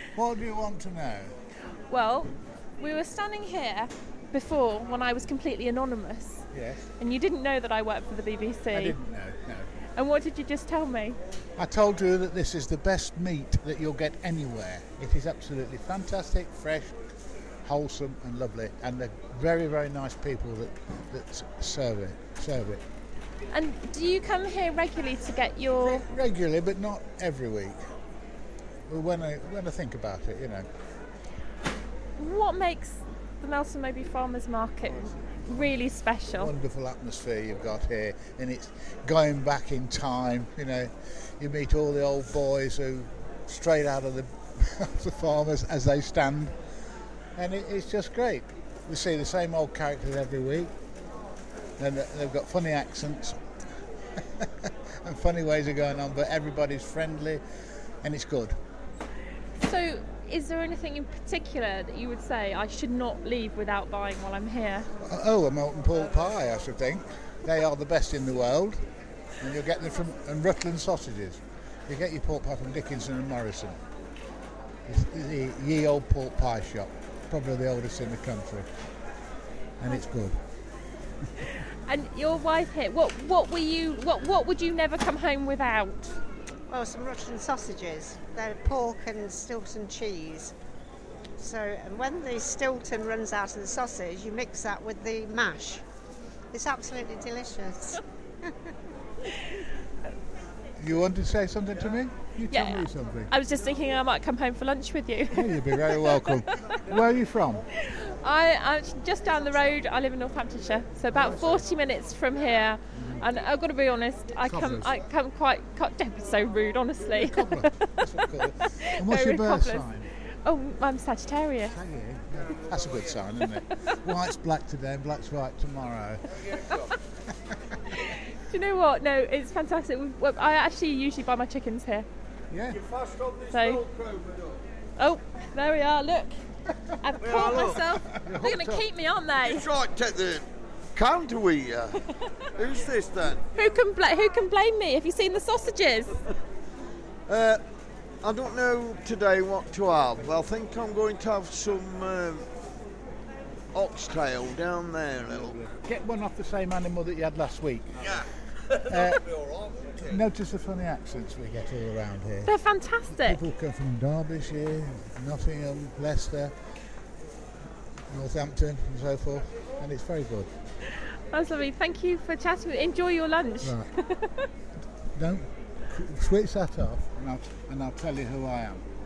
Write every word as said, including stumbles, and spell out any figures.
What do you want to know? Well, we were standing here before when I was completely anonymous. Yes. And you didn't know that I worked for the B B C. I didn't know, no. And what did you just tell me? I told you that this is the best meat that you'll get anywhere. It is absolutely fantastic, fresh, wholesome and lovely. And they're very, very nice people that, that serve it. Serve it. And do you come here regularly to get your... Regularly, but not every week. Well, when I, when I think about it, you know. What makes the Melton Mowbray Farmers Market really special? Wonderful atmosphere you've got here, and it's going back in time. You know, you meet all the old boys who straight out of the, the farmers as they stand, and it, it's just great. We see the same old characters every week, and they've got funny accents and funny ways of going on, but everybody's friendly, and it's good. So, is there anything in particular that you would say I should not leave without buying while I'm here? Oh, a Melton pork pie, I should think. They are the best in the world, and you'll get them from and Rutland sausages. You get your pork pie from Dickinson and Morrison. It's the ye old pork pie shop, probably the oldest in the country, and it's good. And your wife here, what what were you what what would you never come home without? Well, some Rutland sausages. They're pork and Stilton cheese. So, and when the Stilton runs out of the sausage, you mix that with the mash. It's absolutely delicious. You want to say something to me? You tell Yeah. me something. I was just thinking I might come home for lunch with you. Oh, you'll be very welcome. Where are you from? I, I'm just down the road. I live in Northamptonshire, so about forty minutes from here. And I've got to be honest, I come, Cobblers. I come quite, quite don't be so rude, honestly. Cobbler. That's what I call it. And what's Very your birth cobblers. sign? Oh, I'm Sagittarius. Are you? That's a good sign, isn't it? White's black today and black's white tomorrow. Do you know what? No, it's fantastic. We, well, I actually usually buy my chickens here. Yeah. So, oh, there we are. Look, I've caught look. myself. They're going to keep me, aren't they? Try to take the counter with you. Who's this then? Who can bla- Who can blame me? Have you seen the sausages? Uh, I don't know today what to have. I think I'm going to have some um, oxtail down there, little. Get one off the same animal that you had last week. Yeah. Uh, notice the funny accents we get all around here. They're fantastic. People come from Derbyshire, Nottingham, Leicester, Northampton and so forth, and it's very good. That's lovely. Thank you for chatting with me. Enjoy your lunch. Right. Don't switch that off, and I'll, and I'll tell you who I am.